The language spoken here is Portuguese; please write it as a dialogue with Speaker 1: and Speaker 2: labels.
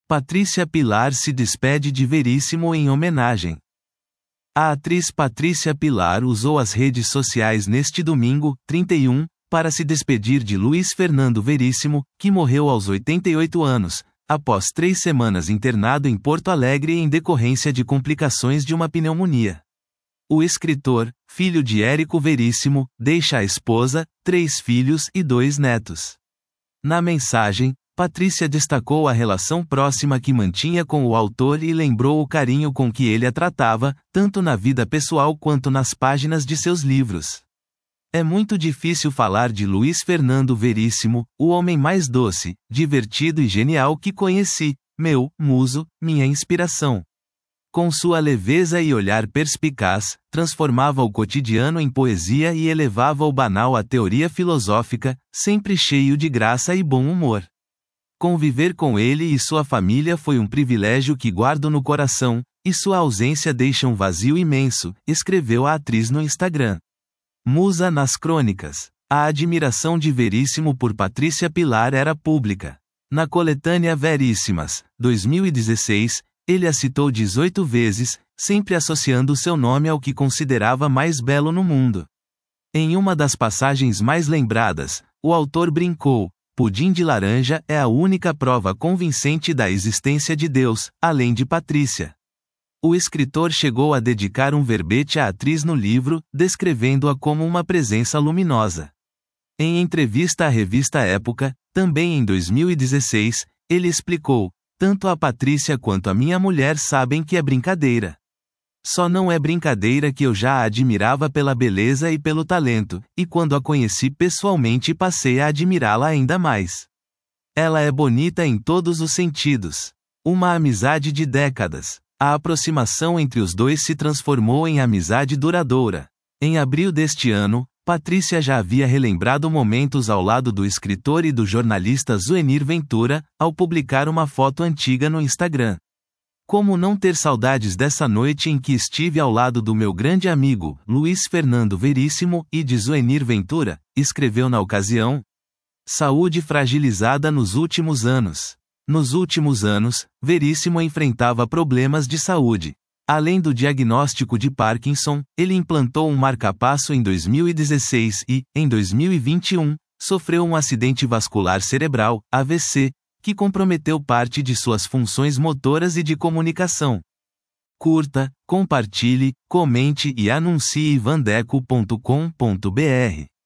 Speaker 1: Patrícia Pilar se despede de Veríssimo em homenagem. A atriz Patrícia Pilar usou as redes sociais neste domingo, 31, para se despedir de Luiz Fernando Veríssimo, que morreu aos 88 anos, após 3 semanas internado em Porto Alegre em decorrência de complicações de uma pneumonia. O escritor, filho de Érico Veríssimo, deixa a esposa, 3 filhos e 2 netos. Na mensagem, Patrícia destacou a relação próxima que mantinha com o autor e lembrou o carinho com que ele a tratava, tanto na vida pessoal quanto nas páginas de seus livros. É muito difícil falar de Luiz Fernando Veríssimo, o homem mais doce, divertido e genial que conheci, meu muso, minha inspiração. Com sua leveza e olhar perspicaz, transformava o cotidiano em poesia e elevava o banal à teoria filosófica, sempre cheio de graça e bom humor. Conviver com ele e sua família foi um privilégio que guardo no coração, e sua ausência deixa um vazio imenso, escreveu a atriz no Instagram. Musa nas crônicas. A admiração de Veríssimo por Patrícia Pilar era pública. Na coletânea Veríssimas, 2016, ele a citou 18 vezes, sempre associando seu nome ao que considerava mais belo no mundo. Em uma das passagens mais lembradas, o autor brincou: pudim de laranja é a única prova convincente da existência de Deus, além de Patrícia. O escritor chegou a dedicar um verbete à atriz no livro, descrevendo-a como uma presença luminosa. Em entrevista à revista Época, também em 2016, ele explicou: tanto a Patrícia quanto a minha mulher sabem que é brincadeira. Só não é brincadeira que eu já a admirava pela beleza e pelo talento, e quando a conheci pessoalmente passei a admirá-la ainda mais. Ela é bonita em todos os sentidos. Uma amizade de décadas. A aproximação entre os dois se transformou em amizade duradoura. Em abril deste ano, Patrícia já havia relembrado momentos ao lado do escritor e do jornalista Zuenir Ventura, ao publicar uma foto antiga no Instagram. Como não ter saudades dessa noite em que estive ao lado do meu grande amigo, Luiz Fernando Veríssimo, e de Zuenir Ventura, escreveu na ocasião. Saúde fragilizada nos últimos anos. Nos últimos anos, Veríssimo enfrentava problemas de saúde. Além do diagnóstico de Parkinson, ele implantou um marca-passo em 2016 e, em 2021, sofreu um acidente vascular cerebral, AVC, que comprometeu parte de suas funções motoras e de comunicação. Curta, compartilhe, comente e anuncie vandeco.com.br.